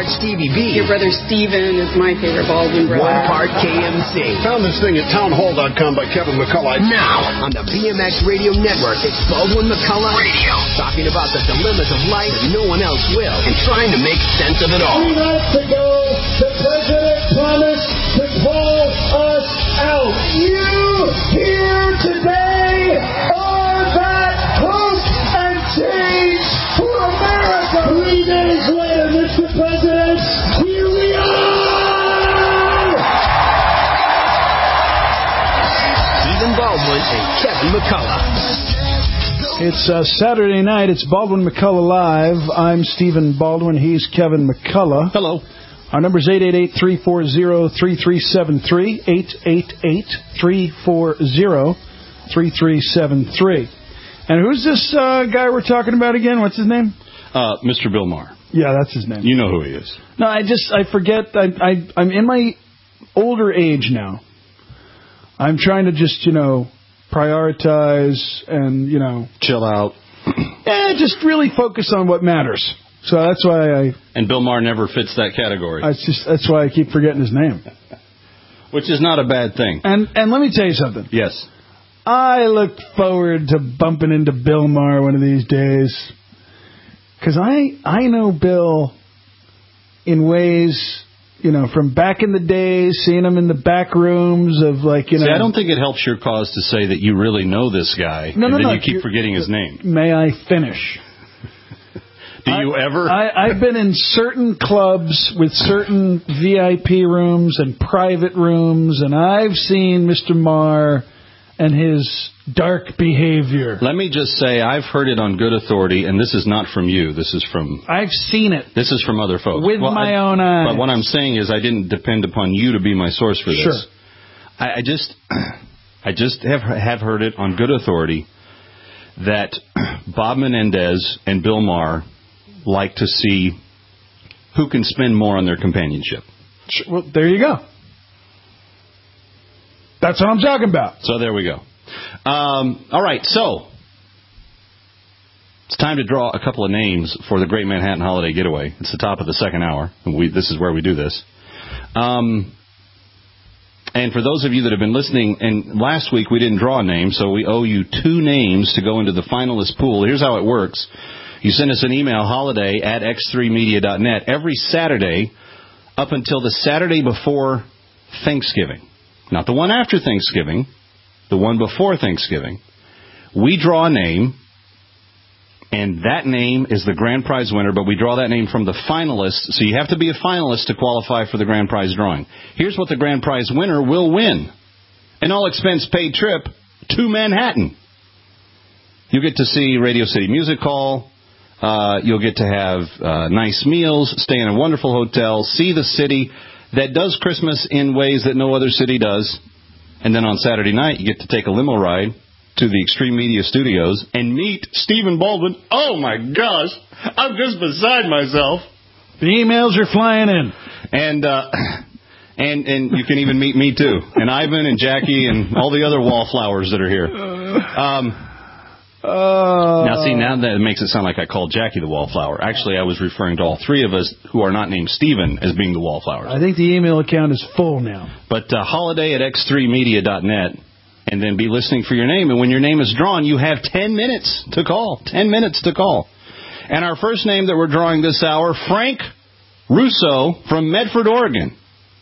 part Stevie B. Your brother Steven is my favorite Baldwin brother. 1 part KMC. Found this thing at townhall.com by Kevin McCullough. Now, on the BMX Radio Network, it's Baldwin McCullough Radio. Talking about the dilemmas of life that no one else will, and trying to make sense of it all. 3 nights ago, the president promised to pull us out. You here today are that hope and change for America. 3 days later, Mr. President, here we are! Stephen Baldwin and Kevin McCullough. It's Saturday night. It's Baldwin McCullough Live. I'm Stephen Baldwin. He's Kevin McCullough. Hello. Our number is 888-340-3373. 888-340-3373. And who's this guy we're talking about again? What's his name? Mr. Bill Maher. Yeah, that's his name. You know who he is. No, I forget. I'm in my older age now. I'm trying to just, prioritize and, chill out. Just really focus on what matters. So that's why And Bill Maher never fits that category. That's why I keep forgetting his name. Which is not a bad thing. And let me tell you something. Yes. I look forward to bumping into Bill Maher one of these days. Because I know Bill in ways, from back in the day, seeing him in the back rooms of See, I don't think it helps your cause to say that you really know this guy, and then you keep forgetting his name. May I finish? Do you ever? I've been in certain clubs with certain VIP rooms and private rooms, and I've seen Mr. Maher and his dark behavior. Let me just say, I've heard it on good authority, and this is not from you. This is from... I've seen it. This is from other folks. With my own eyes. But what I'm saying is I didn't depend upon you to be my source for this. Sure. I just have heard it on good authority that Bob Menendez and Bill Maher like to see who can spend more on their companionship. Well, there you go. That's what I'm talking about. So there we go. All right, so it's time to draw a couple of names for the Great Manhattan Holiday Getaway. It's the top of the second hour. This is where we do this. And for those of you that have been listening, and last week we didn't draw a name, so we owe you 2 names to go into the finalist pool. Here's how it works. You send us an email, holiday@x3media.net, every Saturday up until the Saturday before Thanksgiving. Not the one after Thanksgiving, the one before Thanksgiving. We draw a name, and that name is the grand prize winner, but we draw that name from the finalists, so you have to be a finalist to qualify for the grand prize drawing. Here's what the grand prize winner will win. An all-expense-paid trip to Manhattan. You'll get to see Radio City Music Hall. You'll get to have nice meals, stay in a wonderful hotel, see the city that does Christmas in ways that no other city does. And then on Saturday night, you get to take a limo ride to the Extreme Media Studios and meet Stephen Baldwin. Oh, my gosh. I'm just beside myself. The emails are flying in. And you can even meet me, too. And Ivan and Jackie and all the other wallflowers that are here. Now that makes it sound like I called Jackie the wallflower. Actually, I was referring to all 3 of us who are not named Stephen as being the wallflowers. I think the email account is full now. But holiday@x3media.net, and then be listening for your name. And when your name is drawn, you have 10 minutes to call. 10 minutes to call. And our first name that we're drawing this hour, Frank Russo from Medford, Oregon.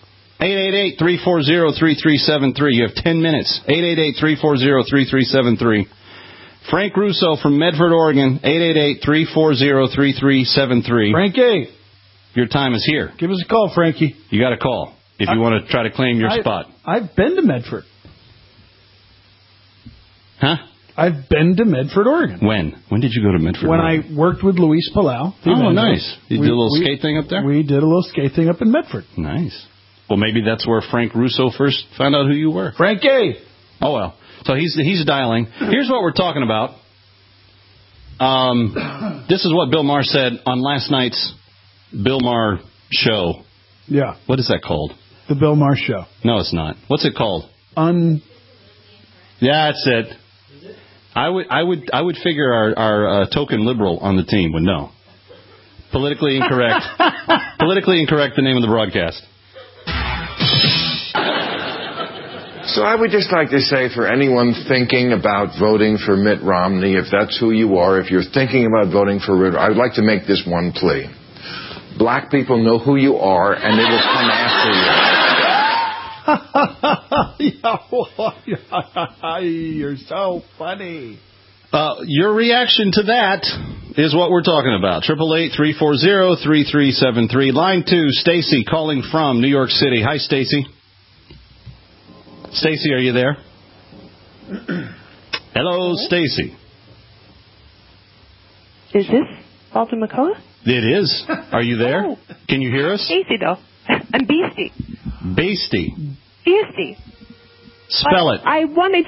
888-340-3373. You have 10 minutes. 888-340-3373. Frank Russo from Medford, Oregon, 888-340-3373. Frankie. Your time is here. Give us a call, Frankie. You got to call if you want to try to claim your spot. I've been to Medford. Huh? I've been to Medford, Oregon. When? When did you go to Medford, When Oregon? I worked with Luis Palau. Oh, nice. You did a little skate thing up there? We did a little skate thing up in Medford. Nice. Well, maybe that's where Frank Russo first found out who you were. Frankie! Oh, well. So he's dialing. Here's what we're talking about. This is what Bill Maher said on last night's Bill Maher show. Yeah. What is that called? The Bill Maher Show. No, it's not. What's it called? Yeah, that's it. Is it? I would figure our token liberal on the team would know. Politically incorrect. Politically incorrect, the name of the broadcast. So I would just like to say, for anyone thinking about voting for Mitt Romney, if that's who you are, if you're thinking about voting for Mitt, I would like to make this one plea. Black people know who you are, and they will come after you. You're so funny. Your reaction to that is what we're talking about. 888-340-3373. Line 2, Stacy calling from New York City. Hi, Stacy. Stacy, are you there? Hello, Stacy. Is this Baldwin McCullough? It is. Are you there? Oh. Can you hear us? Stacy, though. I'm Beastie. Beastie. Beastie. Spell it. I wanted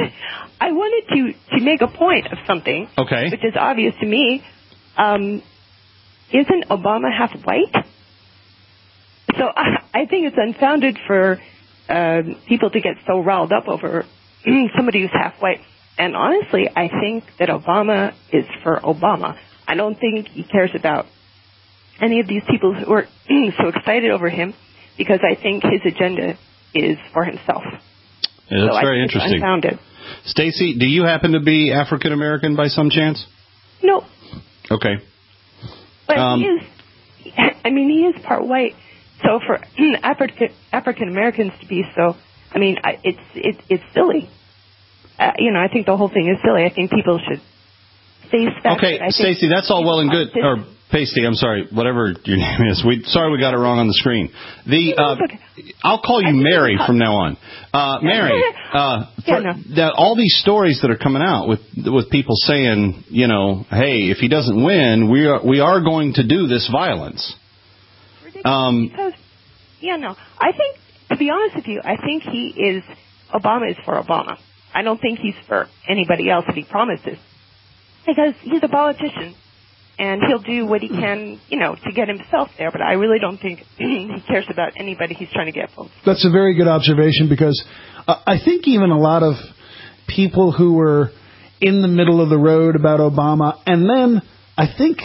to make a point of something. Okay. Which is obvious to me. Isn't Obama half white? So I think it's unfounded for people to get so riled up over somebody who's half white. And honestly, I think that Obama is for Obama. I don't think he cares about any of these people who are so excited over him, because I think his agenda is for himself. Yeah, that's very interesting. It's unfounded. Stacy, do you happen to be African American by some chance? No. Okay. But he is part white. So for African Americans to be so, I mean, it's silly. I think the whole thing is silly. I think people should face that. Okay, Stacey, that's all well and good. Or Pasty, I'm sorry, whatever your name is. Sorry we got it wrong on the screen. I'll call you Mary from now on. Mary, all these stories that are coming out with people saying, hey, if he doesn't win, we are going to do this violence. Because, I think, to be honest with you, I think Obama is for Obama. I don't think he's for anybody else if he promises. Because he's a politician, and he'll do what he can, to get himself there. But I really don't think he cares about anybody he's trying to get votes. That's a very good observation, because I think even a lot of people who were in the middle of the road about Obama, and then I think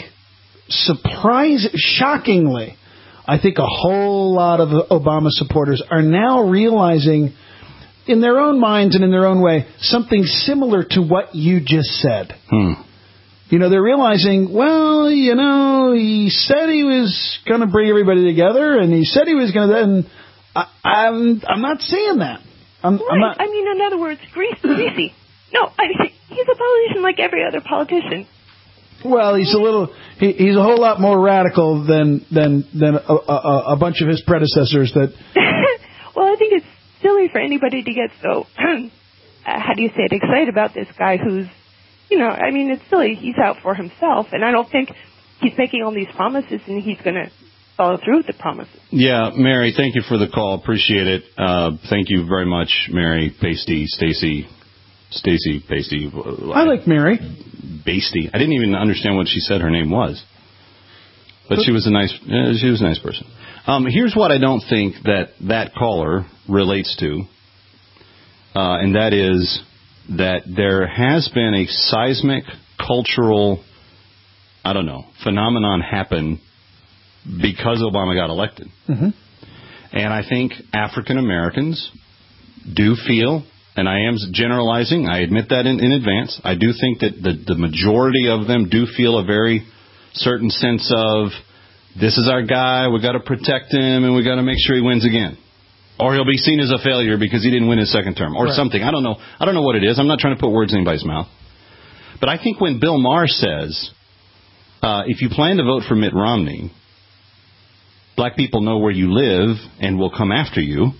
shockingly, I think a whole lot of Obama supporters are now realizing, in their own minds and in their own way, something similar to what you just said. They're realizing, he said he was going to bring everybody together, and he said he was going to, and I'm not seeing that. I'm not. I mean, in other words, greasy. No, he's a politician like every other politician. Well, he's a whole lot more radical than a bunch of his predecessors that. Well, I think it's silly for anybody to get so, excited about this guy who's, it's silly. He's out for himself, and I don't think he's making all these promises and he's going to follow through with the promises. Yeah, Mary, thank you for the call. Appreciate it. Thank you very much, Mary, Pasty, Stacy, Pasty. I like Mary. Basty. I didn't even understand what she said her name was. But she was a nice person. Here's what I don't think that caller relates to, and that is that there has been a seismic cultural, phenomenon happen because Obama got elected. Mm-hmm. And I think African Americans do feel, and I am generalizing, I admit that in advance, I do think that the majority of them do feel a very certain sense of, this is our guy, we got to protect him, and we got to make sure he wins again. Or he'll be seen as a failure because he didn't win his second term, or something. I don't know what it is. I'm not trying to put words in anybody's mouth. But I think when Bill Maher says, if you plan to vote for Mitt Romney, black people know where you live and will come after you,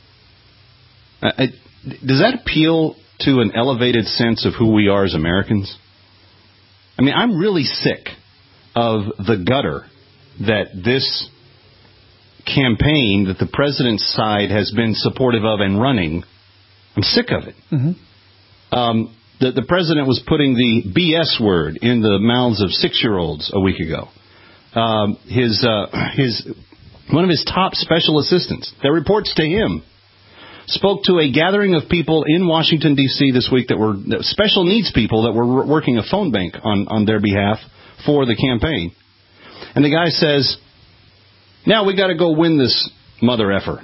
does that appeal to an elevated sense of who we are as Americans? I mean, I'm really sick of the gutter that this campaign that the president's side has been supportive of and running. I'm sick of it. Mm-hmm. The president was putting the BS word in the mouths of 6-year-olds a week ago. One of his top special assistants that reports to him spoke to a gathering of people in Washington, D.C. this week that were special needs people that were working a phone bank on their behalf for the campaign. And the guy says, now we got to go win this mother effer.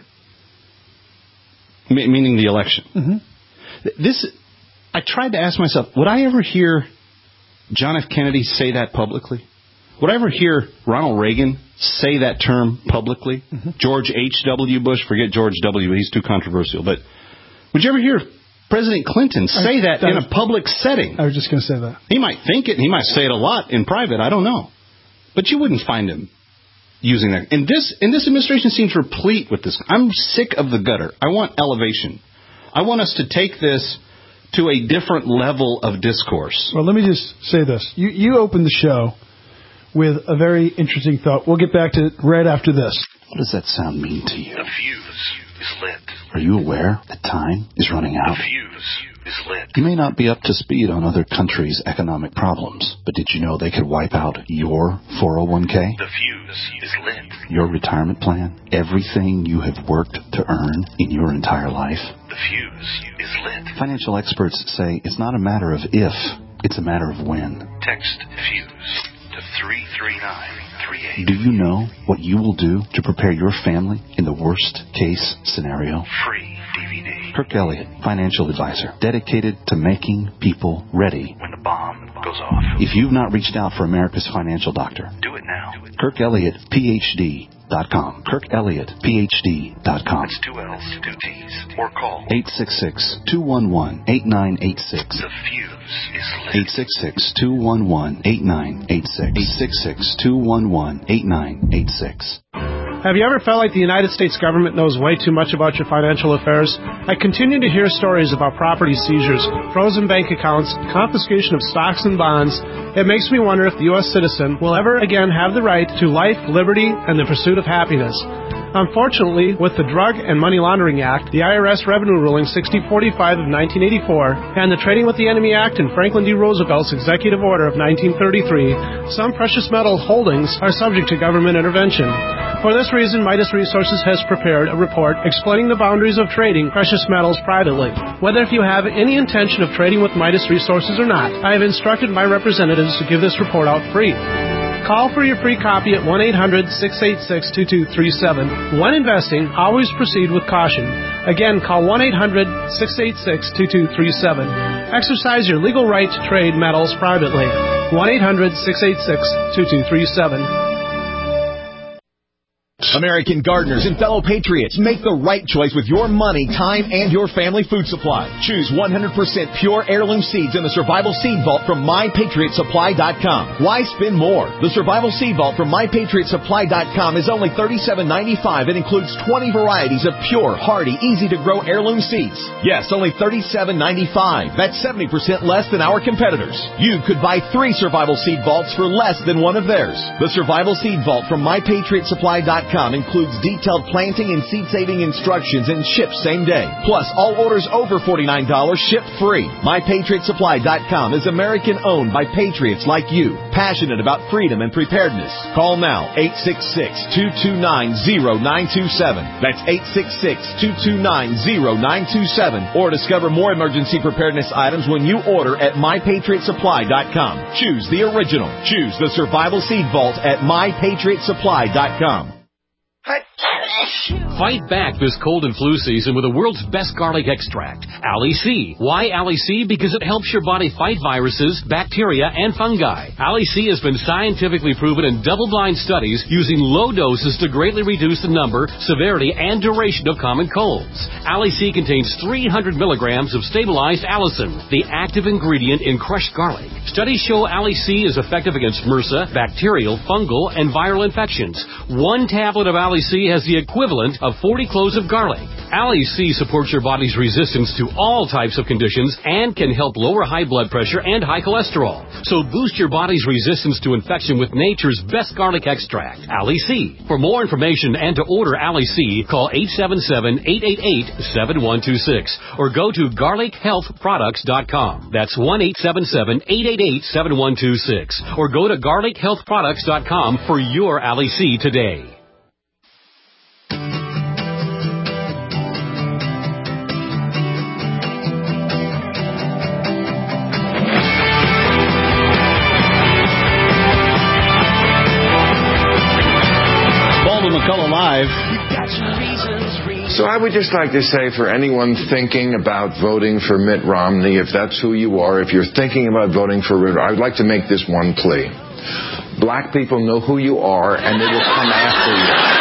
Meaning the election. Mm-hmm. I tried to ask myself, would I ever hear John F. Kennedy say that publicly? Would I ever hear Ronald Reagan say that term publicly? Mm-hmm. George H.W. Bush, forget George W., he's too controversial. But would you ever hear President Clinton say that in a public setting? I was just going to say that. He might think it, he might say it a lot in private, I don't know. But you wouldn't find him using that. And this administration seems replete with this. I'm sick of the gutter. I want elevation. I want us to take this to a different level of discourse. Well, let me just say this. You opened the show with a very interesting thought. We'll get back to it right after this. What does that sound mean to you? The fuse is lit. Are you aware that time is running out? The fuse is lit. You may not be up to speed on other countries' economic problems, but did you know they could wipe out your 401k? The fuse is lit. Your retirement plan? Everything you have worked to earn in your entire life? The fuse is lit. Financial experts say it's not a matter of if, it's a matter of when. Text fuse to 33938. Do you know what you will do to prepare your family in the worst case scenario? Free DVD. Kirk Elliott, financial advisor, dedicated to making people ready when the bomb goes off. If you've not reached out for America's financial doctor, do it now. Kirk Elliott, PhD.com. Kirk Elliott, PhD.com. It's 2 L's, 2 T's. Or call 866-211-8986. The fuse is lit. 866-211-8986. 866-211-8986. Have you ever felt like the United States government knows way too much about your financial affairs? I continue to hear stories about property seizures, frozen bank accounts, confiscation of stocks and bonds. It makes me wonder if the U.S. citizen will ever again have the right to life, liberty, and the pursuit of happiness. Unfortunately, with the Drug and Money Laundering Act, the IRS Revenue Ruling 6045 of 1984, and the Trading with the Enemy Act and Franklin D. Roosevelt's Executive Order of 1933, some precious metal holdings are subject to government intervention. For this reason, Midas Resources has prepared a report explaining the boundaries of trading precious metals privately. Whether if you have any intention of trading with Midas Resources or not, I have instructed my representatives to give this report out free. Call for your free copy at 1-800-686-2237. When investing, always proceed with caution. Again, call 1-800-686-2237. Exercise your legal right to trade metals privately. 1-800-686-2237. American gardeners and fellow patriots, make the right choice with your money, time, and your family food supply. Choose 100% pure heirloom seeds in the Survival Seed Vault from MyPatriotSupply.com. Why spend more? The Survival Seed Vault from MyPatriotSupply.com is only $37.95 and includes 20 varieties of pure, hardy, easy-to-grow heirloom seeds. Yes, only $37.95. That's 70% less than our competitors. You could buy 3 Survival Seed Vaults for less than one of theirs. The Survival Seed Vault from MyPatriotSupply.com includes detailed planting and seed-saving instructions and ships same day. Plus, all orders over $49 ship free. MyPatriotSupply.com is American-owned by patriots like you, passionate about freedom and preparedness. Call now, 866-229-0927. That's 866-229-0927. Or discover more emergency preparedness items when you order at MyPatriotSupply.com. Choose the original. Choose the Survival Seed Vault at MyPatriotSupply.com. Fight back this cold and flu season with the world's best garlic extract, Ali C. Why Ali C? Because it helps your body fight viruses, bacteria, and fungi. Ali C has been scientifically proven in double-blind studies using low doses to greatly reduce the number, severity, and duration of common colds. Ali C contains 300 milligrams of stabilized allicin, the active ingredient in crushed garlic. Studies show Ali C is effective against MRSA, bacterial, fungal, and viral infections. One tablet of Ali C has the equivalent of 40 cloves of garlic. Ali C supports your body's resistance to all types of conditions and can help lower high blood pressure and high cholesterol. So boost your body's resistance to infection with nature's best garlic extract, Ali C. For more information and to order Ali C, call 877-888-7126 or go to garlichealthproducts.com. That's 1-877-888-7126 or go to garlichealthproducts.com for your Ali C today. Baldwin McCullough Live. So I would just like to say for anyone thinking about voting for Mitt Romney, if that's who you are, if you're thinking about voting for Mitt, I would like to make this one plea. Black people know who you are, and they will come after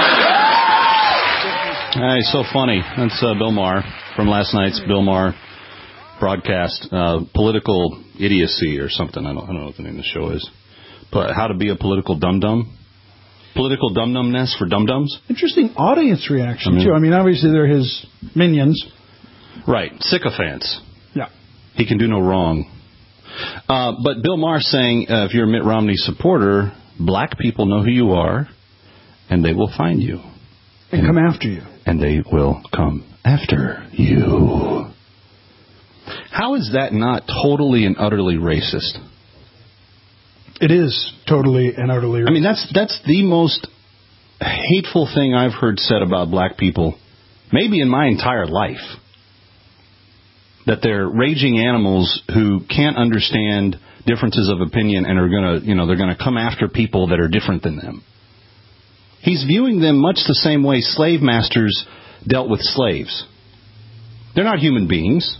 you. He's so funny. That's Bill Maher from last night's Bill Maher broadcast, Political Idiocy or something. I don't know what the name of the show is. But how to be a political dum-dum. Political dum-dumness for dum-dums. Interesting audience reaction, too. I mean, obviously they're his minions. Right. Sycophants. Yeah. He can do no wrong. But Bill Maher saying, if you're a Mitt Romney supporter, black people know who you are, and they will find you. And come after you. And they will come after you. How is that not totally and utterly racist? It is totally and utterly racist. I mean, that's the most hateful thing I've heard said about black people, maybe in my entire life. That they're raging animals who can't understand differences of opinion and are they're gonna come after people that are different than them. He's viewing them much the same way slave masters dealt with slaves. They're not human beings.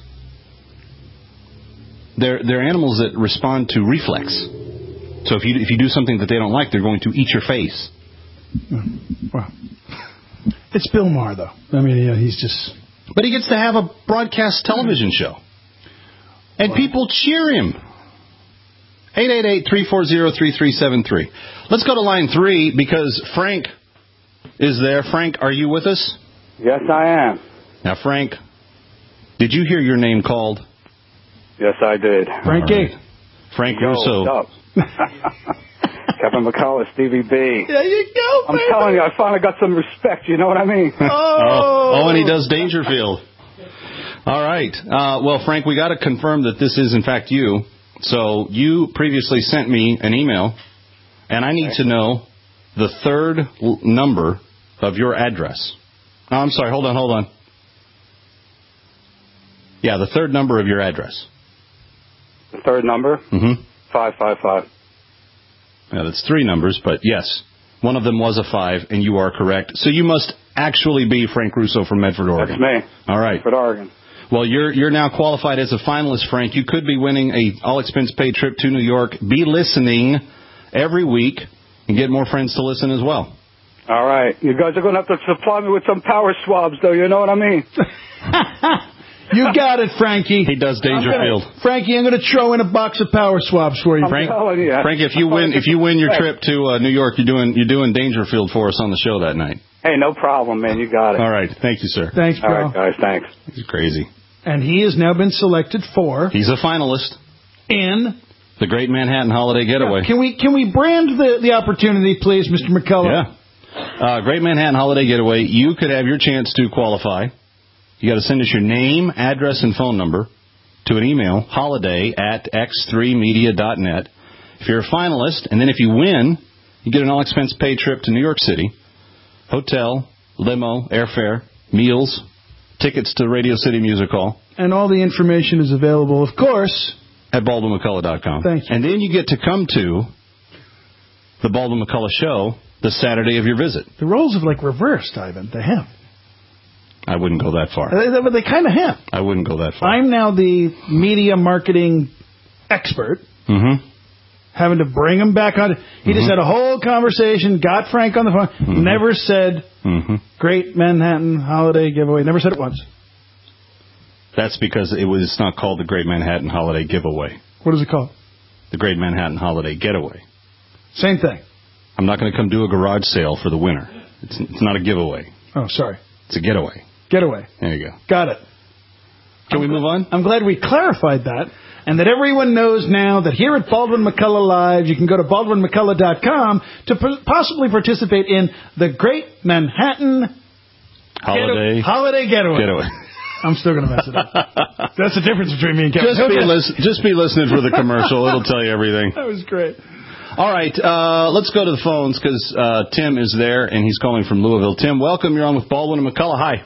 They're animals that respond to reflex. So if you do something that they don't like, they're going to eat your face. Well, it's Bill Maher, though. I mean, he's just... But he gets to have a broadcast television show. And people cheer him. 888-340-3373. Let's go to line 3 because Frank is there. Frank, are you with us? Yes, I am. Now, Frank, did you hear your name called? Yes, I did. Frankie. Right. Frank Russo. What's up? Kevin McCullough, Stevie B. There you go, I'm telling you, I finally got some respect, you know what I mean? Oh, and he does Dangerfield. All right. Well, Frank, we got to confirm that this is, in fact, you. So you previously sent me an email, and I need to know the third number of your address. Oh, I'm sorry. Hold on. Yeah, the third number of your address. The third number? Mm-hmm. 555. Yeah, that's 3 numbers, but yes. One of them was a 5, and you are correct. So you must actually be Frank Russo from Medford, Oregon. That's me. All right. Medford, Oregon. Well, you're now qualified as a finalist, Frank. You could be winning a all-expense-paid trip to New York. Be listening every week and get more friends to listen as well. All right. You guys are going to have to supply me with some power swabs, though. You know what I mean? You got it, Frankie. He does Dangerfield. Frankie, I'm going to throw in a box of power swabs for you. Frank, you. Frank, if you win your trip to New York, you're doing Dangerfield for us on the show that night. Hey, no problem, man. You got it. All right. Thank you, sir. Thanks, bro. All right, guys. Thanks. He's crazy. And he has now been selected for... He's a finalist. In... The Great Manhattan Holiday Getaway. Yeah. Can we brand the opportunity, please, Mr. McCullough? Yeah. Great Manhattan Holiday Getaway. You could have your chance to qualify. You got to send us your name, address, and phone number to an email, holiday@x3media.net. If you're a finalist, and then if you win, you get an all-expense-paid trip to New York City. Hotel, limo, airfare, meals, tickets to Radio City Music Hall. And all the information is available, of course, at BaldwinMcCullough.com. Thank you. And then you get to come to the Baldwin McCullough Show the Saturday of your visit. The roles have, reversed, Ivan. They have. I wouldn't go that far. But they kind of have. I wouldn't go that far. I'm now the media marketing expert. Mm-hmm. Having to bring him back on. He just had a whole conversation, got Frank on the phone, never said Great Manhattan Holiday Giveaway. Never said it once. That's because it's not called the Great Manhattan Holiday Giveaway. What is it called? The Great Manhattan Holiday Getaway. Same thing. I'm not going to come do a garage sale for the winner. It's not a giveaway. Oh, sorry. It's a getaway. Getaway. There you go. Got it. Can we move on? I'm glad we clarified that, and that everyone knows now that here at Baldwin McCullough Live, you can go to BaldwinMcCullough.com to possibly participate in the Great Manhattan Holiday Getaway. I'm still going to mess it up. That's the difference between me and Kevin. Just be listening for the commercial. It'll tell you everything. That was great. All right, let's go to the phones because Tim is there, and he's calling from Louisville. Tim, welcome. You're on with Baldwin and McCullough. Hi.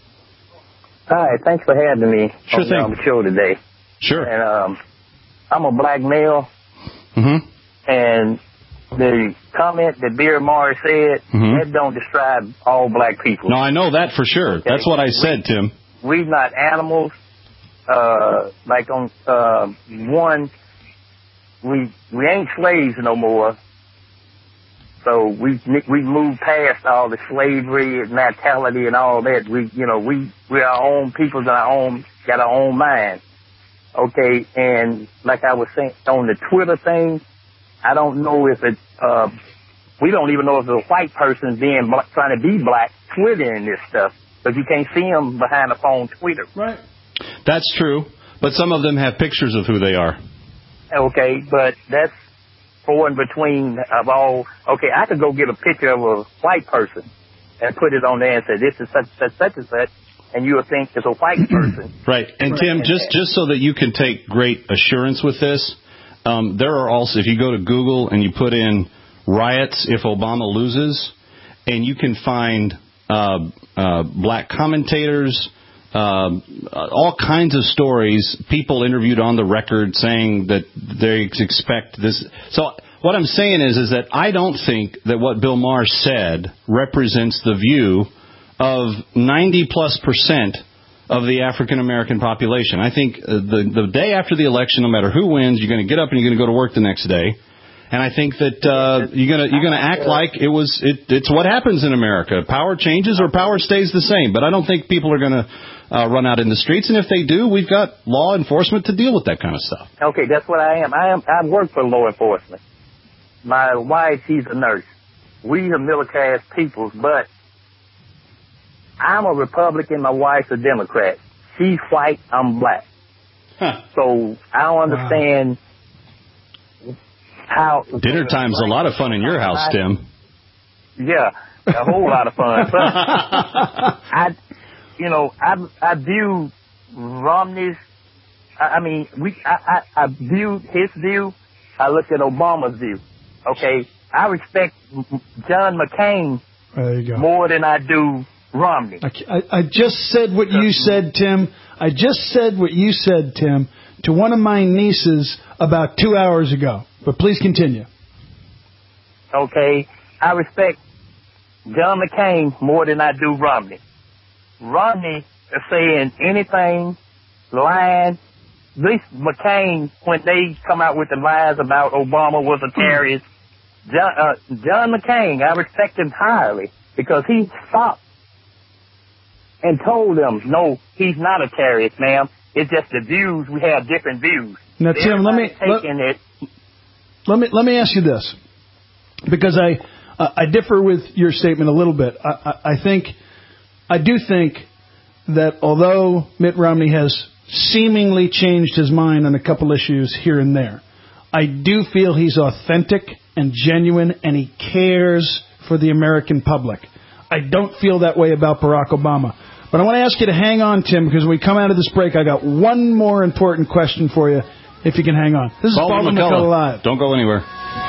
Hi, thanks for having me on the show today. Sure. And I'm a black male, and the comment that Bill Maher said, that don't describe all black people. No, I know that for sure. Okay. That's what I said, Tim. We're not animals. Like on one, we ain't slaves no more. So we moved past all the slavery and mentality and all that. We're our own people, got our own mind. Okay, and like I was saying on the Twitter thing, I don't know if it's, we don't even know if it's a white person trying to be black twittering this stuff, because you can't see them behind the phone Twitter. Right. That's true, but some of them have pictures of who they are. Okay, but that's for and between of all. Okay, I could go get a picture of a white person and put it on there and say, this is such and such, and you would think it's a white person. Right. And Tim, just so that you can take great assurance with this, there are also, if you go to Google and you put in riots if Obama loses, and you can find black commentators, all kinds of stories, people interviewed on the record saying that they expect this. So what I'm saying is that I don't think that what Bill Maher said represents the view of 90+% of the African American population. I think the day after the election, no matter who wins, you're going to get up and you're going to go to work the next day. And I think that you're going to act like it's what happens in America. Power changes or power stays the same. But I don't think people are going to run out in the streets. And if they do, we've got law enforcement to deal with that kind of stuff. Okay, that's what I am. I work for law enforcement. My wife, she's a nurse. We are middle-class people, but I'm a Republican, my wife's a Democrat. She's white, I'm black. Huh. So I don't understand how... Dinner time's a lot of fun in your house, Tim. Yeah, a whole lot of fun. But I view Romney's... I view his view. I looked at Obama's view. Okay? I respect John McCain more than I do Romney. I just said what you said, Tim. I just said what you said, Tim, to one of my nieces about 2 hours ago. But please continue. Okay. I respect John McCain more than I do Romney. Romney is saying anything, lying. This McCain, when they come out with the lies about Obama was a terrorist, John McCain, I respect him highly because he stopped and told them, no, he's not a terrorist, ma'am. It's just the views. We have different views. Now, Tim, let me ask you this, because I differ with your statement a little bit. I do think that although Mitt Romney has seemingly changed his mind on a couple issues here and there, I do feel he's authentic and genuine, and he cares for the American public. I don't feel that way about Barack Obama. But I want to ask you to hang on, Tim, because when we come out of this break, I got one more important question for you, if you can hang on. This is Baldwin McCullough Live. Don't go anywhere.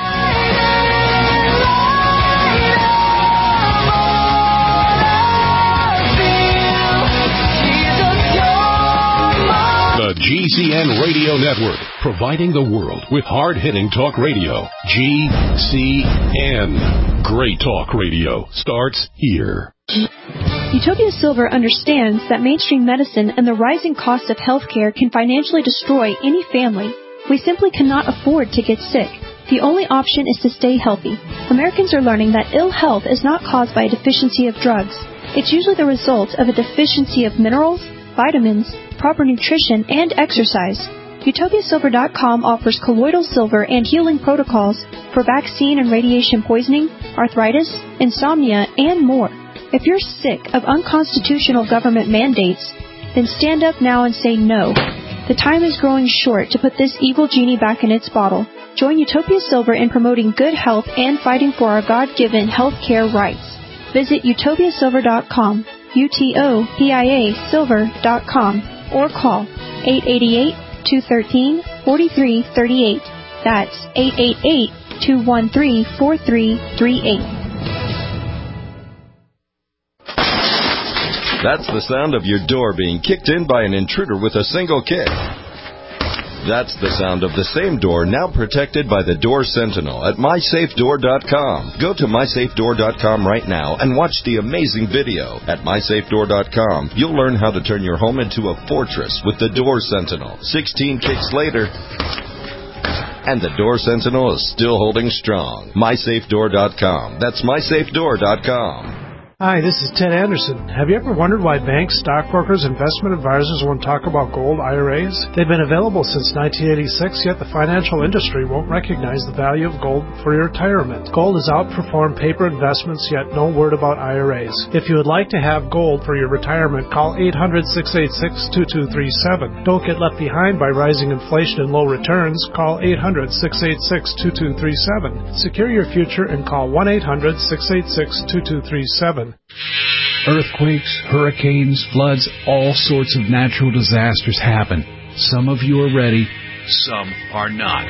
The GCN Radio Network, providing the world with hard-hitting talk radio. GCN. Great talk radio starts here. Utopia Silver understands that mainstream medicine and the rising cost of healthcare can financially destroy any family. We simply cannot afford to get sick. The only option is to stay healthy. Americans are learning that ill health is not caused by a deficiency of drugs. It's usually the result of a deficiency of minerals, vitamins, proper nutrition, and exercise. UtopiaSilver.com offers colloidal silver and healing protocols for vaccine and radiation poisoning, arthritis, insomnia, and more. If you're sick of unconstitutional government mandates, then stand up now and say no. The time is growing short to put this evil genie back in its bottle. Join Utopia Silver in promoting good health and fighting for our God-given health care rights. Visit UtopiaSilver.com, UTOPIA Silver.com, or call 888-213-4338. That's 888-213-4338. That's the sound of your door being kicked in by an intruder with a single kick. That's the sound of the same door now protected by the Door Sentinel at MySafeDoor.com. Go to MySafeDoor.com right now and watch the amazing video. At MySafeDoor.com, you'll learn how to turn your home into a fortress with the Door Sentinel. 16 kicks later, and the Door Sentinel is still holding strong. MySafeDoor.com. That's MySafeDoor.com. Hi, this is Ted Anderson. Have you ever wondered why banks, stockbrokers, investment advisors won't talk about gold IRAs? They've been available since 1986, yet the financial industry won't recognize the value of gold for your retirement. Gold has outperformed paper investments, yet no word about IRAs. If you would like to have gold for your retirement, call 800-686-2237. Don't get left behind by rising inflation and low returns. Call 800-686-2237. Secure your future and call 1-800-686-2237. Earthquakes, hurricanes, floods, all sorts of natural disasters happen. Some of you are ready, some are not.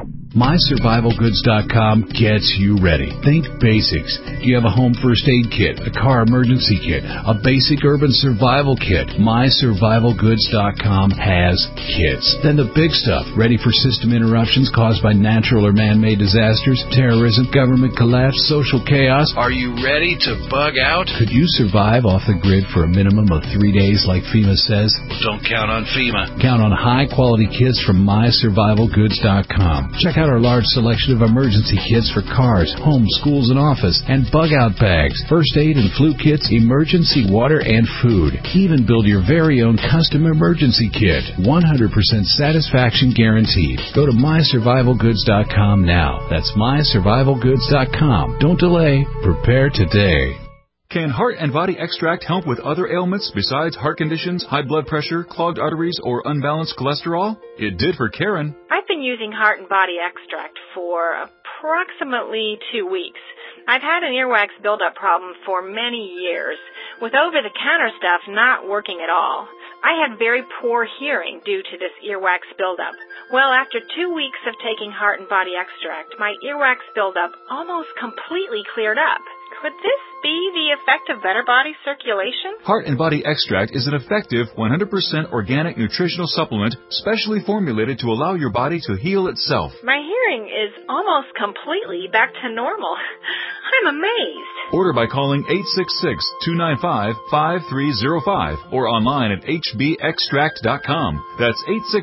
MySurvivalGoods.com gets you ready. Think basics. Do you have a home first aid kit, a car emergency kit, a basic urban survival kit? MySurvivalGoods.com has kits. Then the big stuff, ready for system interruptions caused by natural or man-made disasters, terrorism, government collapse, social chaos. Are you ready to bug out? Could you survive off the grid for a minimum of 3 days like FEMA says? Don't count on FEMA. Count on high-quality kits from MySurvivalGoods.com. Check out our large selection of emergency kits for cars, homes, schools, and office, and bug-out bags, first aid and flu kits, emergency water, and food. Even build your very own custom emergency kit. 100% satisfaction guaranteed. Go to MySurvivalGoods.com now. That's MySurvivalGoods.com. Don't delay. Prepare today. Can Heart and Body Extract help with other ailments besides heart conditions, high blood pressure, clogged arteries, or unbalanced cholesterol? It did for Karen. I've been using Heart and Body Extract for approximately 2 weeks. I've had an earwax buildup problem for many years, with over-the-counter stuff not working at all. I had very poor hearing due to this earwax buildup. Well, after 2 weeks of taking Heart and Body Extract, my earwax buildup almost completely cleared up. Could this be the effect of better body circulation? Heart and Body Extract is an effective 100% organic nutritional supplement specially formulated to allow your body to heal itself. My hearing is almost completely back to normal. I'm amazed. Order by calling 866-295-5305 or online at hbextract.com. That's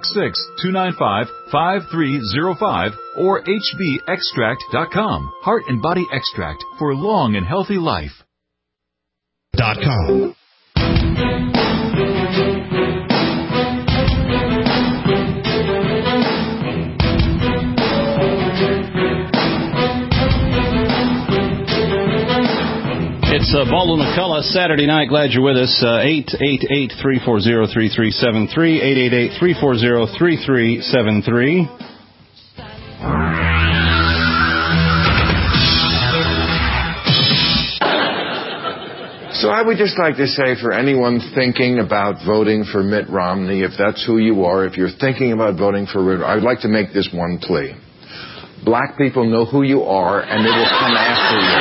866-295-5305 or hbextract.com. Heart and Body Extract for a long and healthy life. .com. It's Baldwin McCullough, Saturday night. Glad you're with us. 888-340-3373, 888-340-3373. So I would just like to say for anyone thinking about voting for Mitt Romney, if that's who you are, if you're thinking about voting for Mitt, I would like to make this one plea. Black people know who you are, and they will come after you.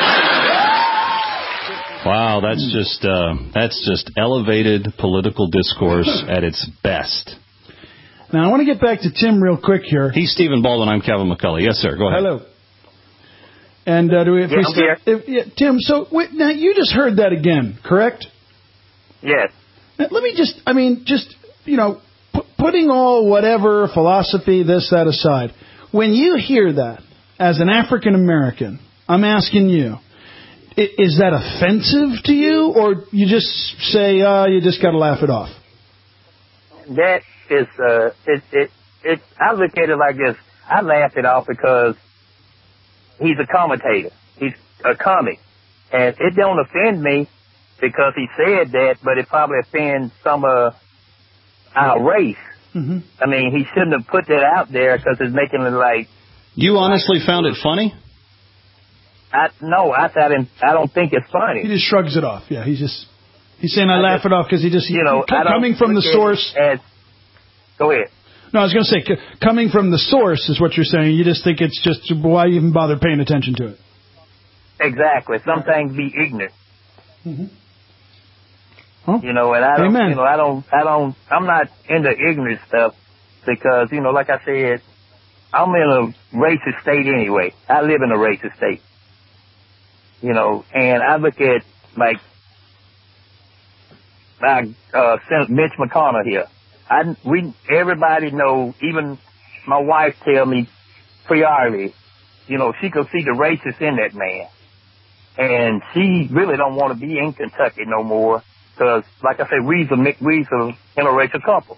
Wow, that's just elevated political discourse at its best. Now, I want to get back to Tim real quick here. He's Stephen Baldwin. I'm Kevin McCullough. Yes, sir. Go ahead. Hello. And Tim, so now you just heard that again, correct? Yes. Now, let me just, putting all whatever philosophy, this, that aside, when you hear that as an African American, I'm asking you, is that offensive to you, or you just say, you just got to laugh it off? That is, I look at it like this. I laugh it off because he's a commentator. He's a comic. And it don't offend me because he said that, but it probably offends some of our race. Mm-hmm. I mean, he shouldn't have put that out there because it's making it like... You honestly found it funny? No, I don't think it's funny. He just shrugs it off. Yeah, he's saying I laugh it off because he just, coming from the source. Go ahead. No, I was going to say, coming from the source is what you're saying. You just think it's just, why even bother paying attention to it? Exactly. Some things be ignorant. Mm-hmm. Oh, and I don't, amen. I'm not into ignorant stuff. because, you know, like I said, I'm in a racist state anyway. I live in a racist state. You know, and I look at, like, Senator Mitch McConnell here. Everybody know, even my wife tell me priorly, you know, she could see the racist in that man. And she really don't want to be in Kentucky no more because, like I said, we's a interracial couple.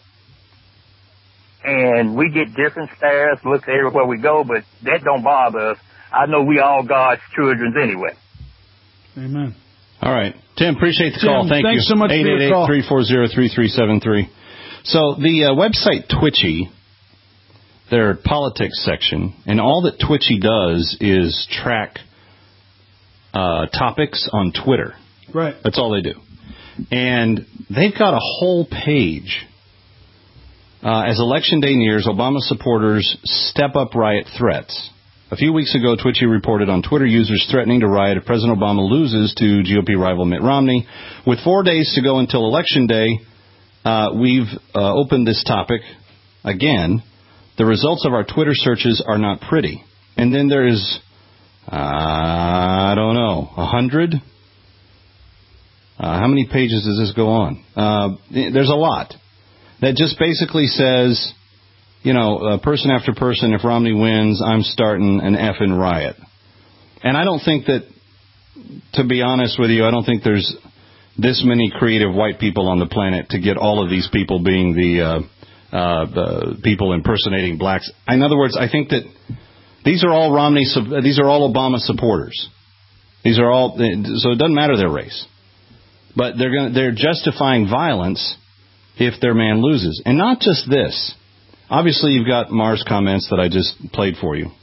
And we get different stares, looks everywhere we go, but that don't bother us. I know we all God's children anyway. Amen. All right. Tim, appreciate the call. Thank thanks you. so much for your call. 888-340-3373. So the website Twitchy, their politics section, and all that Twitchy does is track topics on Twitter. Right. That's all they do. And they've got a whole page. As Election Day nears, Obama supporters step up riot threats. A few weeks ago, Twitchy reported on Twitter users threatening to riot if President Obama loses to GOP rival Mitt Romney. With 4 days to go until Election Day, we've opened this topic again. The results of our Twitter searches are not pretty. And then there is, I don't know, 100? How many pages does this go on? There's a lot. That just basically says, you know, person after person, if Romney wins, I'm starting an effing riot. And I don't think that, to be honest with you, I don't think there's this many creative white people on the planet to get all of these people being the people impersonating blacks. In other words, I think that these are all these are all Obama supporters. These are all, so it doesn't matter their race. But they're justifying violence if their man loses. And not just this. Obviously, you've got Mar's comments that I just played for you.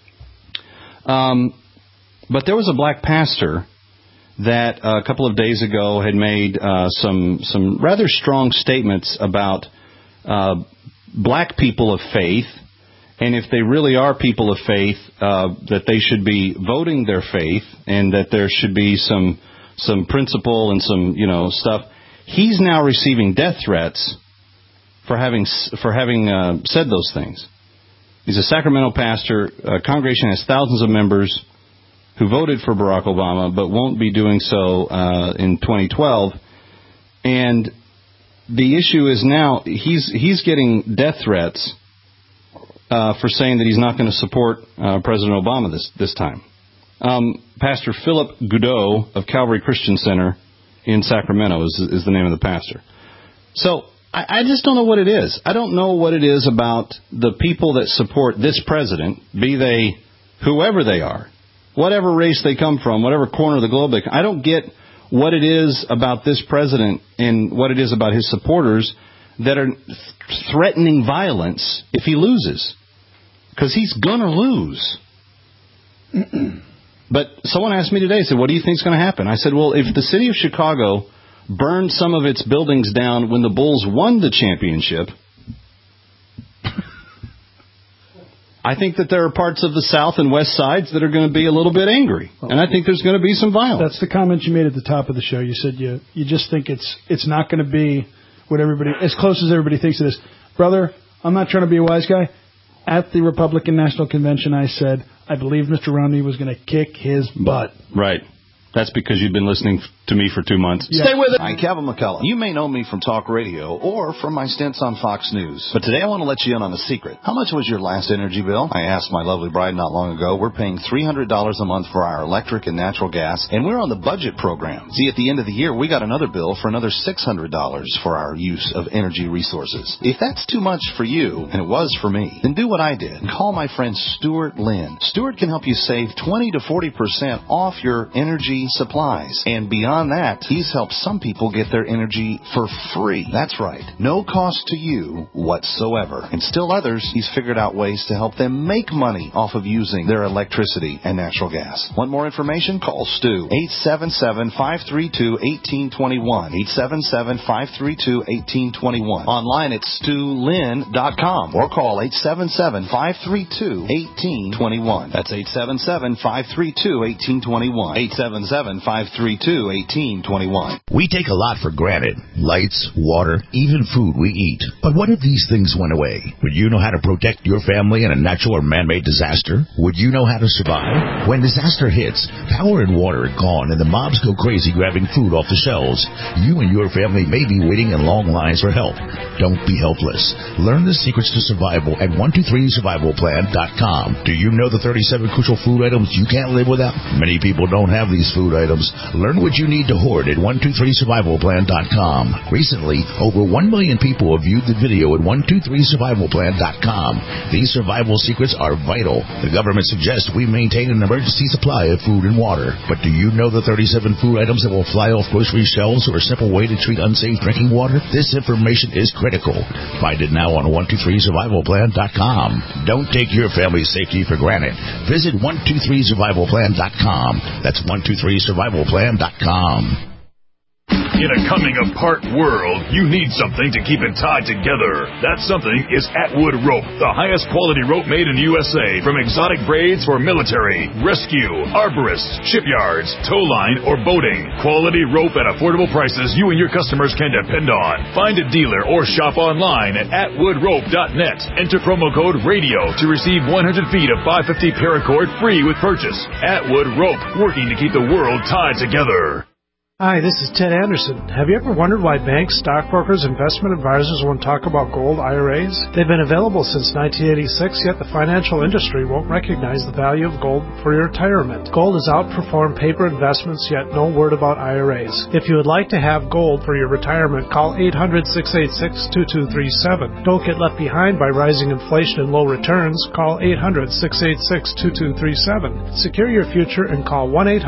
But there was a black pastor that a couple of days ago had made some rather strong statements about black people of faith, and if they really are people of faith, that they should be voting their faith, and that there should be some principle and some, you know, stuff. He's now receiving death threats for having said those things. He's a Sacramento pastor. Congregation has thousands of members who voted for Barack Obama, but won't be doing so in 2012. And the issue is now he's getting death threats for saying that he's not going to support President Obama this time. Pastor Philip Goudreau of Calvary Christian Center in Sacramento is the name of the pastor. So I just don't know what it is. I don't know what it is about the people that support this president, be they whoever they are, whatever race they come from, whatever corner of the globe they come. I don't get what it is about this president and what it is about his supporters that are threatening violence if he loses. Because he's going to lose. But someone asked me today, said, what do you think is going to happen? I said, well, if the city of Chicago burned some of its buildings down when the Bulls won the championship, I think that there are parts of the south and west sides that are going to be a little bit angry. And I think there's going to be some violence. That's the comment you made at the top of the show. You said you just think it's not going to be what everybody, as close as everybody thinks it is. Brother, I'm not trying to be a wise guy. At the Republican National Convention, I said, I believe Mr. Romney was going to kick his butt. Right. That's because you've been listening to me for 2 months. Yeah. Stay with it. I'm Kevin McCullough. You may know me from talk radio or from my stints on Fox News. But today I want to let you in on a secret. How much was your last energy bill? I asked my lovely bride not long ago. We're paying $300 a month for our electric and natural gas, and we're on the budget program. See, at the end of the year, we got another bill for another $600 for our use of energy resources. If that's too much for you, and it was for me, then do what I did and call my friend Stuart Lynn. Stuart can help you save 20 to 40% off your energy supplies. And beyond that, he's helped some people get their energy for free. That's right. No cost to you whatsoever. And still others, he's figured out ways to help them make money off of using their electricity and natural gas. Want more information? Call Stu. 877-532-1821. 877-532-1821. Online at StuLynn.com or call 877-532-1821. That's 877-532-1821. 877-532-1821. We take a lot for granted. Lights, water, even food we eat. But what if these things went away? Would you know how to protect your family in a natural or man-made disaster? Would you know how to survive? When disaster hits, power and water are gone and the mobs go crazy grabbing food off the shelves. You and your family may be waiting in long lines for help. Don't be helpless. Learn the secrets to survival at 123survivalplan.com. Do you know the 37 crucial food items you can't live without? Many people don't have these food items. Learn what you need to hoard at 123survivalplan.com. Recently, over 1 million people have viewed the video at 123survivalplan.com. These survival secrets are vital. The government suggests we maintain an emergency supply of food and water. But do you know the 37 food items that will fly off grocery shelves or a simple way to treat unsafe drinking water? This information is critical. Find it now on 123survivalplan.com. Don't take your family's safety for granted. Visit 123survivalplan.com. That's 123survivalplan.com. In a coming-apart world, you need something to keep it tied together. That something is Atwood Rope, the highest quality rope made in the USA, from exotic braids for military, rescue, arborists, shipyards, tow line, or boating. Quality rope at affordable prices you and your customers can depend on. Find a dealer or shop online at atwoodrope.net. Enter promo code RADIO to receive 100 feet of 550 paracord free with purchase. Atwood Rope, working to keep the world tied together. Hi, this is Ted Anderson. Have you ever wondered why banks, stockbrokers, investment advisors won't talk about gold IRAs? They've been available since 1986, yet the financial industry won't recognize the value of gold for your retirement. Gold has outperformed paper investments, yet no word about IRAs. If you would like to have gold for your retirement, call 800-686-2237. Don't get left behind by rising inflation and low returns. Call 800-686-2237. Secure your future and call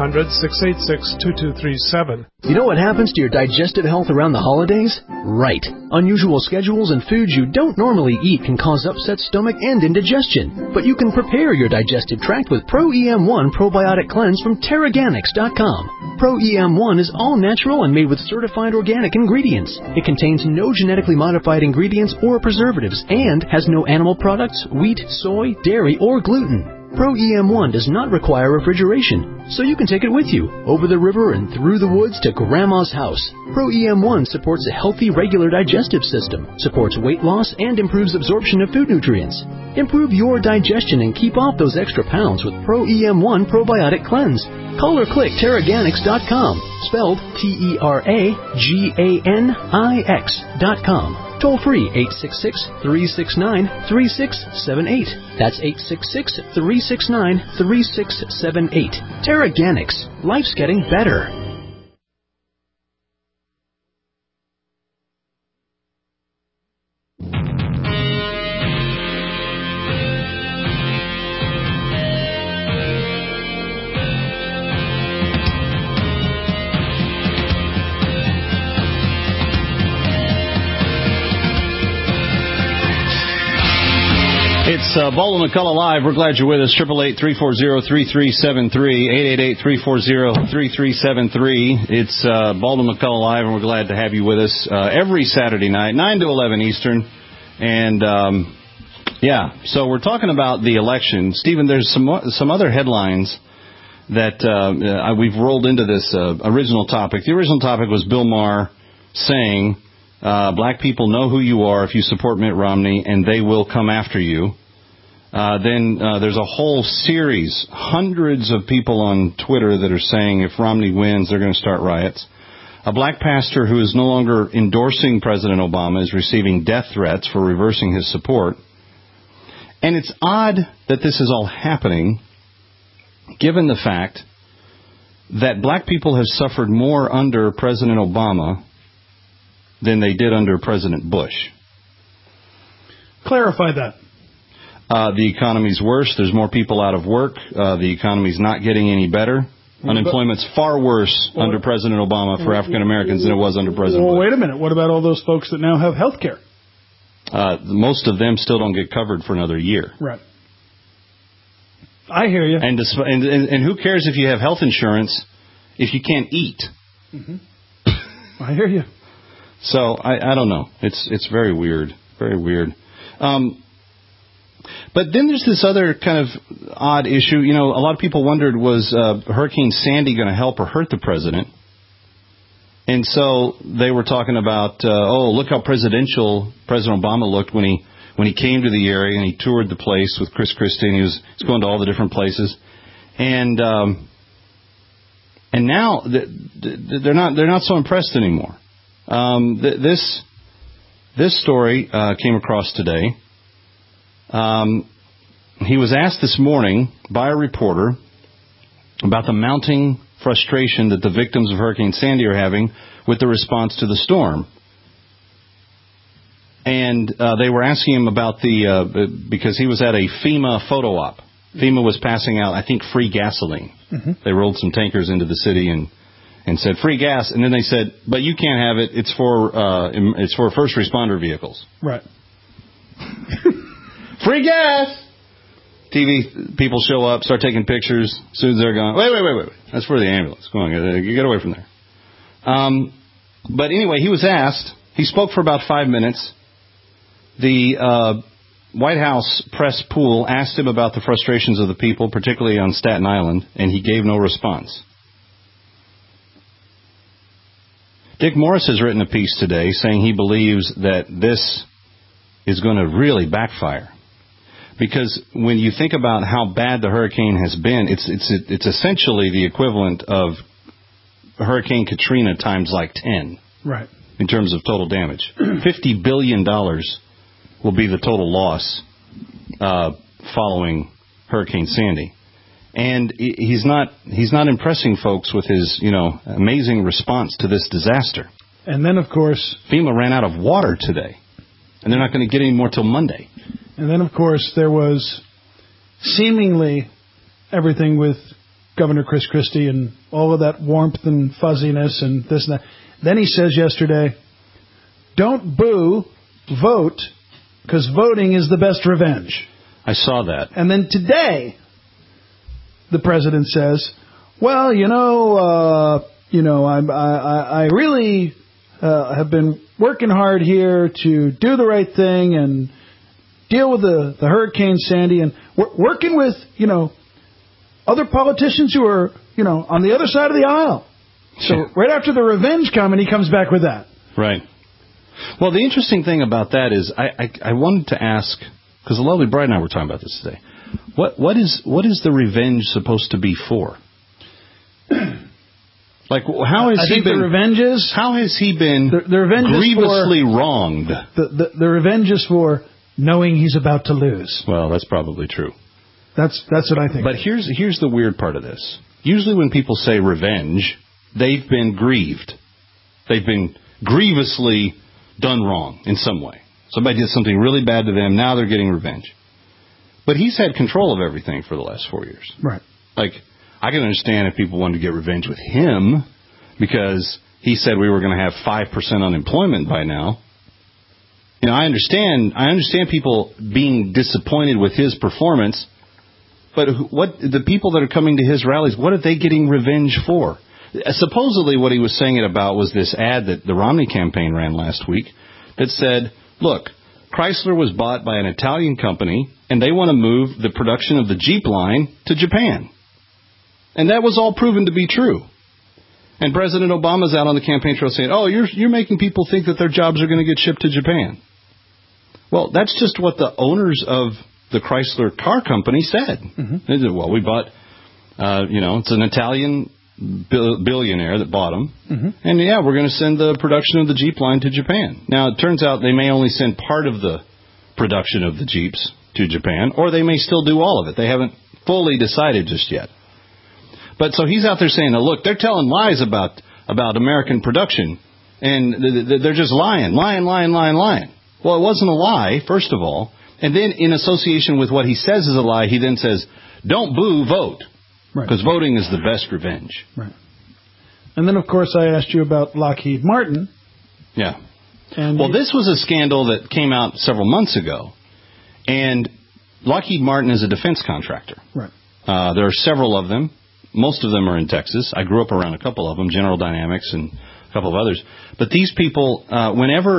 1-800-686-2237. You know what happens to your digestive health around the holidays? Right. Unusual schedules and foods you don't normally eat can cause upset stomach and indigestion. But you can prepare your digestive tract with Pro-EM1 Probiotic Cleanse from Teraganix.com. Pro-EM1 is all natural and made with certified organic ingredients. It contains no genetically modified ingredients or preservatives and has no animal products, wheat, soy, dairy, or gluten. Pro-EM1 does not require refrigeration, so you can take it with you, over the river and through the woods to Grandma's house. Pro-EM1 supports a healthy, regular digestive system, supports weight loss, and improves absorption of food nutrients. Improve your digestion and keep off those extra pounds with Pro-EM1 Probiotic Cleanse. Call or click Teraganix.com, spelled Teraganix.com. Toll free 866-369-3678. That's 866-369-3678. Teraganix. Life's getting better. It's Baldwin McCullough Live. We're glad you're with us. 888-340-3373. 888-340-3373. It's Baldwin McCullough Live, and we're glad to have you with us every Saturday night, 9 to 11 Eastern. And, so we're talking about the election. Stephen, there's some other headlines that we've rolled into this original topic. The original topic was Bill Maher saying, black people know who you are if you support Mitt Romney, and they will come after you. Then there's a whole series, hundreds of people on Twitter that are saying if Romney wins, they're going to start riots. A black pastor who is no longer endorsing President Obama is receiving death threats for reversing his support. And it's odd that this is all happening, given the fact that black people have suffered more under President Obama than they did under President Bush. Clarify that. The economy's worse. There's more people out of work. The economy's not getting any better. Unemployment's far worse under President Obama for African Americans than it was under President Bush. Well, wait a minute. What about all those folks that now have health care? Most of them still don't get covered for another year. Right. I hear you. And who cares if you have health insurance if you can't eat? Mm-hmm. I hear you. So I don't know. It's very weird. Very weird. But then there's this other kind of odd issue. You know, a lot of people wondered, was Hurricane Sandy going to help or hurt the president? And so they were talking about, look how presidential President Obama looked when he came to the area and he toured the place with Chris Christie, and he was going to all the different places. And now they're not so impressed anymore. This story came across today. He was asked this morning by a reporter about the mounting frustration that the victims of Hurricane Sandy are having with the response to the storm. And they were asking him about because he was at a FEMA photo op. FEMA was passing out, I think, free gasoline. Mm-hmm. They rolled some tankers into the city and said free gas, and then they said, but you can't have it. It's for first responder vehicles. Right. Free gas. TV people show up, start taking pictures. As soon as they're gone, wait. That's for the ambulance. Go on, you get away from there. But anyway, he was asked. He spoke for about 5 minutes. The White House press pool asked him about the frustrations of the people, particularly on Staten Island, and he gave no response. Dick Morris has written a piece today saying he believes that this is going to really backfire. Because when you think about how bad the hurricane has been, it's essentially the equivalent of Hurricane Katrina times like 10. Right. In terms of total damage. $50 billion will be the total loss following Hurricane Sandy. And he's not impressing folks with his, amazing response to this disaster. And then, of course, FEMA ran out of water today. And they're not going to get any more till Monday. And then, of course, there was seemingly everything with Governor Chris Christie and all of that warmth and fuzziness and this and that. Then he says yesterday, don't boo, vote, because voting is the best revenge. I saw that. And then today, the president says, well, I really have been working hard here to do the right thing and deal with the Hurricane Sandy, and working with, other politicians who are, on the other side of the aisle. So right after the revenge comment, he comes back with that. Right. Well, the interesting thing about that is I wanted to ask, because the lovely bride and I were talking about this today, what is the revenge supposed to be for? Like, how has he been? The revenge is, how has he been the revenge grievously wronged? The revenge is for knowing he's about to lose. Well, that's probably true. That's what I think. But here's the weird part of this. Usually when people say revenge, they've been grieved. They've been grievously done wrong in some way. Somebody did something really bad to them. Now they're getting revenge. But he's had control of everything for the last 4 years. Right. Like, I can understand if people wanted to get revenge with him because he said we were going to have 5% unemployment by now. I understand people being disappointed with his performance, but the people that are coming to his rallies, what are they getting revenge for? Supposedly what he was saying it about was this ad that the Romney campaign ran last week that said, look, Chrysler was bought by an Italian company, and they want to move the production of the Jeep line to Japan. And that was all proven to be true. And President Obama's out on the campaign trail saying, you're making people think that their jobs are going to get shipped to Japan. Well, that's just what the owners of the Chrysler car company said. Mm-hmm. They said, well, we bought, it's an Italian billionaire that bought them. Mm-hmm. And, we're going to send the production of the Jeep line to Japan. Now, it turns out they may only send part of the production of the Jeeps to Japan, or they may still do all of it. They haven't fully decided just yet. But so he's out there saying, look, they're telling lies about American production, and they're just lying. Well, it wasn't a lie, first of all. And then in association with what he says is a lie, he then says, don't boo, vote. Because voting is the best revenge. Right. And then, of course, I asked you about Lockheed Martin. Yeah. Well, this was a scandal that came out several months ago. And Lockheed Martin is a defense contractor. Right. There are several of them. Most of them are in Texas. I grew up around a couple of them, General Dynamics and a couple of others. But these people, whenever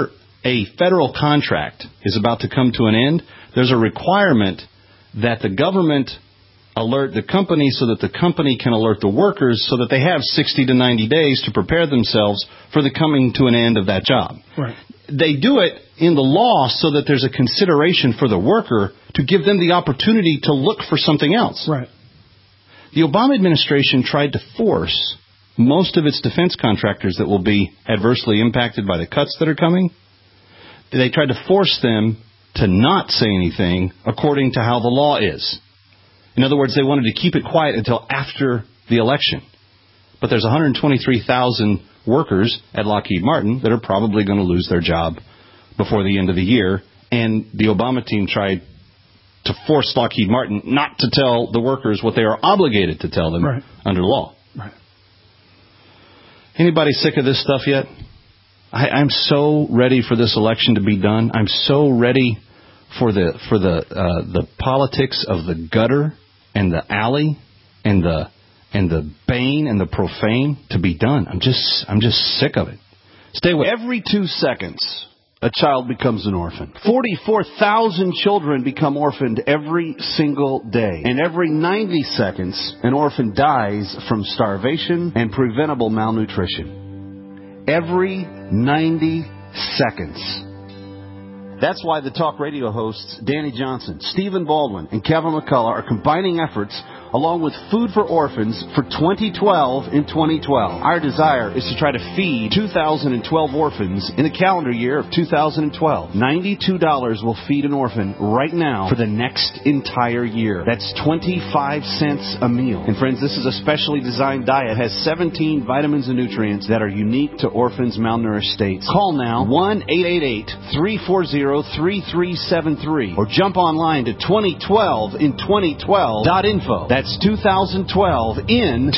a federal contract is about to come to an end, there's a requirement that the government alert the company so that the company can alert the workers so that they have 60 to 90 days to prepare themselves for the coming to an end of that job. Right. They do it in the law so that there's a consideration for the worker to give them the opportunity to look for something else. Right. The Obama administration tried to force most of its defense contractors that will be adversely impacted by the cuts that are coming. They tried to force them to not say anything according to how the law is. In other words, they wanted to keep it quiet until after the election. But there's 123,000 workers at Lockheed Martin that are probably going to lose their job before the end of the year. And the Obama team tried to force Lockheed Martin not to tell the workers what they are obligated to tell them under law. Right. Anybody sick of this stuff yet? I'm so ready for this election to be done. I'm so ready for the politics of the gutter and the alley and the bane and the profane to be done. I'm just sick of it. Stay with every 2 seconds a child becomes an orphan. 44,000 children become orphaned every single day. And every 90 seconds an orphan dies from starvation and preventable malnutrition. Every 90 seconds. That's why the talk radio hosts Danny Johnson, Stephen Baldwin, and Kevin McCullough are combining efforts along with Food for Orphans for 2012 in 2012. Our desire is to try to feed 2,012 orphans in the calendar year of 2012. $92 will feed an orphan right now for the next entire year. That's 25 cents a meal. And friends, this is a specially designed diet. It has 17 vitamins and nutrients that are unique to orphans' malnourished states. Call now 1-888-340-3373 or jump online to 2012in2012.info. That's 2012 in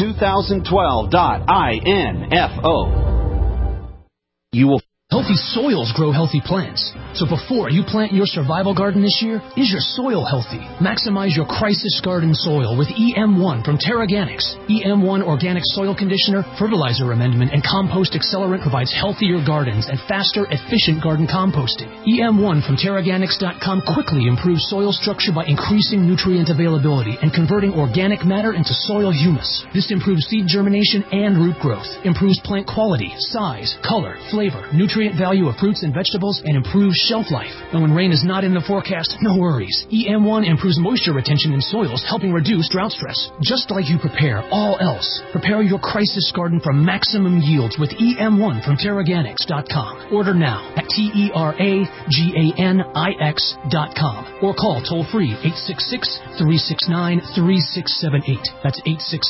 2012.info. You will. Healthy soils grow healthy plants. So before you plant your survival garden this year, is your soil healthy? Maximize your crisis garden soil with EM1 from Terraganics. EM1 Organic Soil Conditioner, Fertilizer Amendment, and Compost Accelerant provides healthier gardens and faster, efficient garden composting. EM1 from Terraganics.com quickly improves soil structure by increasing nutrient availability and converting organic matter into soil humus. This improves seed germination and root growth, improves plant quality, size, color, flavor, nutrient value of fruits and vegetables, and improves shelf life. And when rain is not in the forecast, no worries. EM1 improves moisture retention in soils, helping reduce drought stress. Just like you prepare all else, prepare your crisis garden for maximum yields with EM1 from Terraganics.com. Order now at TERAGANIX.com or call toll-free 866-369-3678. That's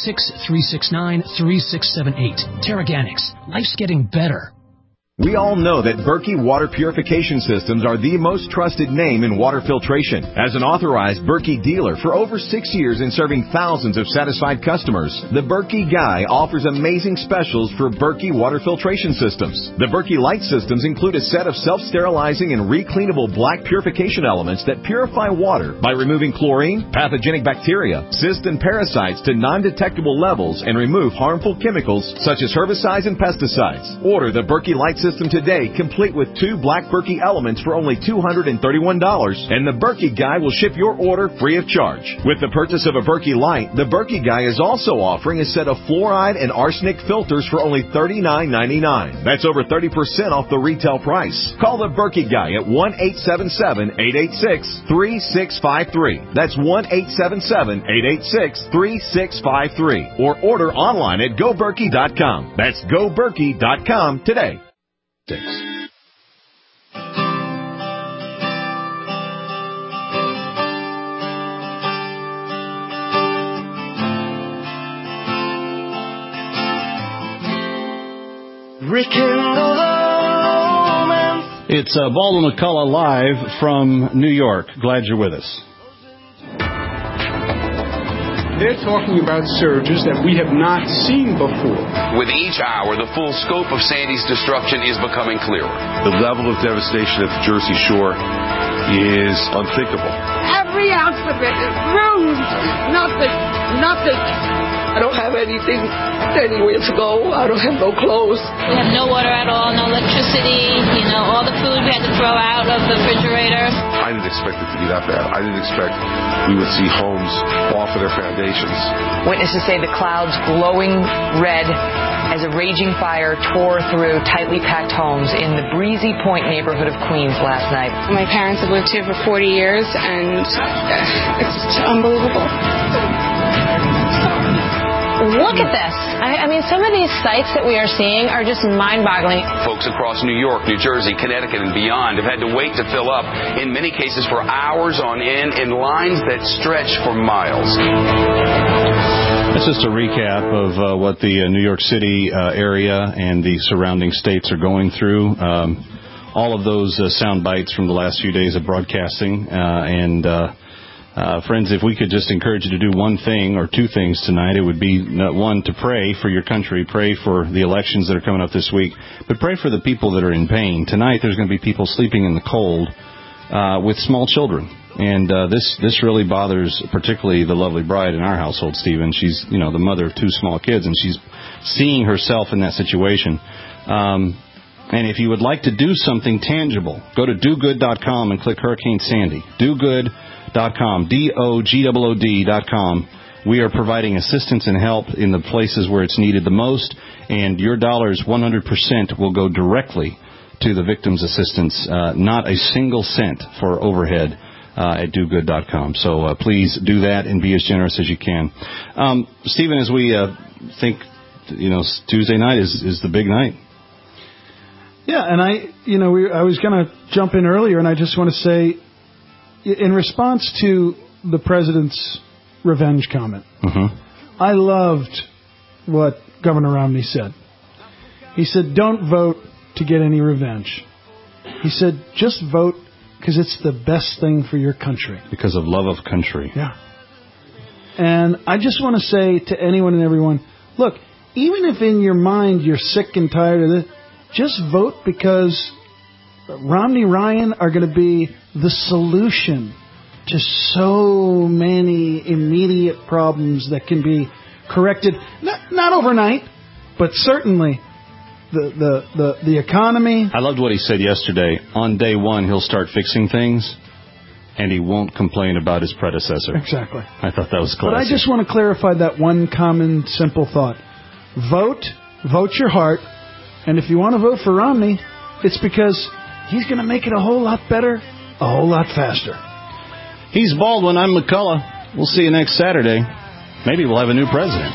866-369-3678. Terraganics. Life's getting better. We all know that Berkey Water Purification Systems are the most trusted name in water filtration. As an authorized Berkey dealer for over 6 years and serving thousands of satisfied customers, the Berkey Guy offers amazing specials for Berkey Water Filtration Systems. The Berkey Light Systems include a set of self-sterilizing and recleanable black purification elements that purify water by removing chlorine, pathogenic bacteria, cysts, and parasites to non-detectable levels and remove harmful chemicals such as herbicides and pesticides. Order the Berkey Light System today, complete with 2 black Berkey elements for only $231, and the Berkey Guy will ship your order free of charge. With the purchase of a Berkey Light, the Berkey Guy is also offering a set of fluoride and arsenic filters for only $39.99. That's over 30% off the retail price. Call the Berkey Guy at 1-877-886-3653. That's 1-877-886-3653. Or order online at GoBerkey.com. That's GoBerkey.com today. It's Baldwin McCullough live from New York. Glad you're with us. They're talking about surges that we have not seen before. With each hour, the full scope of Sandy's destruction is becoming clearer. The level of devastation at the Jersey Shore is unthinkable. Every ounce of it is ruined. Nothing. I don't have anything, anywhere to go. I don't have no clothes. We have no water at all, no electricity. All the food we had to throw out of the refrigerator. I didn't expect it to be that bad. I didn't expect we would see homes off of their foundations. Witnesses say the clouds glowing red as a raging fire tore through tightly packed homes in the Breezy Point neighborhood of Queens last night. My parents have lived here for 40 years, and it's just unbelievable. Look at this. I mean, some of these sights that we are seeing are just mind-boggling. Folks across New York, New Jersey, Connecticut, and beyond have had to wait to fill up, in many cases for hours on end, in lines that stretch for miles. That's just a recap of what the New York City area and the surrounding states are going through. All of those sound bites from the last few days of broadcasting. Friends, if we could just encourage you to do one thing or two things tonight, it would be, one, to pray for your country, pray for the elections that are coming up this week, but pray for the people that are in pain. Tonight there's going to be people sleeping in the cold with small children. And this really bothers particularly the lovely bride in our household, Stephen. She's, the mother of two small kids, and she's seeing herself in that situation. And if you would like to do something tangible, go to dogood.com and click Hurricane Sandy. dogood.com, DOGOOD.com. We are providing assistance and help in the places where it's needed the most, and your dollars 100% will go directly to the victims' assistance, not a single cent for overhead at dogood.com. So please do that and be as generous as you can. Stephen, as we think, Tuesday night is the big night. Yeah, and I was going to jump in earlier, and I just want to say, in response to the president's revenge comment, I loved what Governor Romney said. He said, don't vote to get any revenge. He said, just vote because it's the best thing for your country. Because of love of country. Yeah. And I just want to say to anyone and everyone, look, even if in your mind you're sick and tired of this, just vote because Romney Ryan are going to be the solution to so many immediate problems that can be corrected, not overnight, but certainly the economy. I loved what he said yesterday. On day one, he'll start fixing things, and he won't complain about his predecessor. Exactly. I thought that was classy. But I just want to clarify that one common, simple thought. Vote your heart, and if you want to vote for Romney, it's because he's going to make it a whole lot better, a whole lot faster. He's Baldwin. I'm McCullough. We'll see you next Saturday. Maybe we'll have a new president.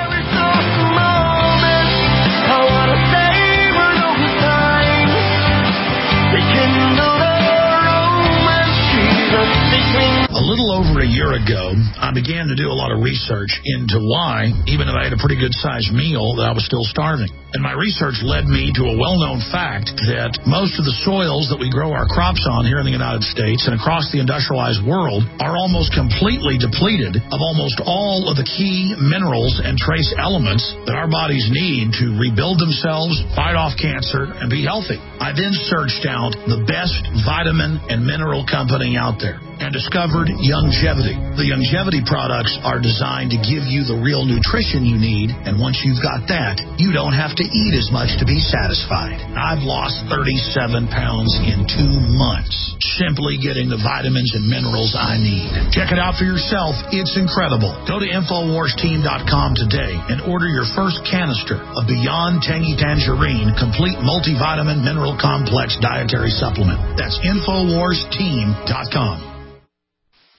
A little over a year ago, I began to do a lot of research into why, even though I had a pretty good-sized meal, that I was still starving. And my research led me to a well-known fact that most of the soils that we grow our crops on here in the United States and across the industrialized world are almost completely depleted of almost all of the key minerals and trace elements that our bodies need to rebuild themselves, fight off cancer, and be healthy. I then searched out the best vitamin and mineral company out there and discovered Youngevity. The Youngevity products are designed to give you the real nutrition you need, and once you've got that, you don't have to eat as much to be satisfied. I've lost 37 pounds in 2 months, simply getting the vitamins and minerals I need. Check it out for yourself. It's incredible. Go to InfoWarsTeam.com today and order your first canister of Beyond Tangy Tangerine Complete Multivitamin Mineral Complex Dietary Supplement. That's InfoWarsTeam.com.